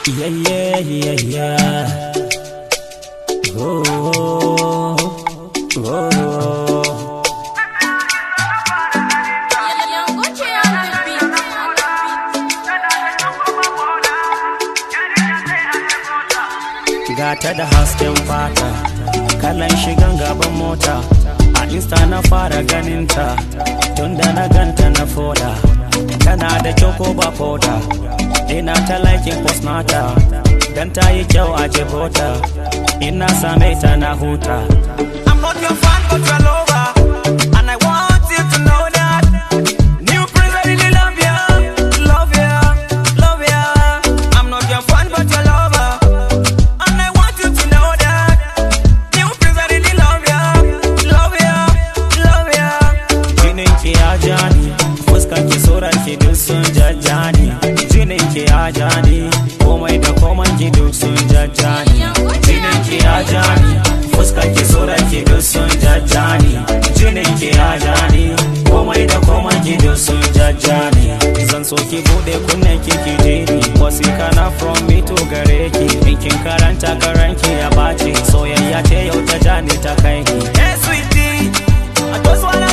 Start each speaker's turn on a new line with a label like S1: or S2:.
S1: Yeah, yeah, yeah, yeah. Oh, oh, oh. Gata da hasken fata, kalan shigan gaban mota. A Insta na fara ganinta, tunda na ganta na foda. Tana da kyau ko ba foda, ina ta liking post nata. Dan ta yi kyau a jebota, ina same ta na huta. I'm not your fan but your lover, and I want you to know that. New prince, I really love ya, love ya, love ya. I'm not your fan but your lover, and I want you to know that. New prince, I really love ya, love ya, love ya. Jinin ki ya jani, fuskan ki suran ki duk sun jajjani. Jinin ki ya jani, komai da komai ki duk sun jajjani. Jinin ki ya jani, fuskan ki suran ki duk sun jajjani. Jinin ki ya jani, komai da komai ki duk sun jajjani. Zan so ki bude kunnen ki ki jini, wasika na from me to gare ki. In kin karanta karanki ya baci, soyayya ce yau ta jani ta kai ki. Hey sweetie, I just wanna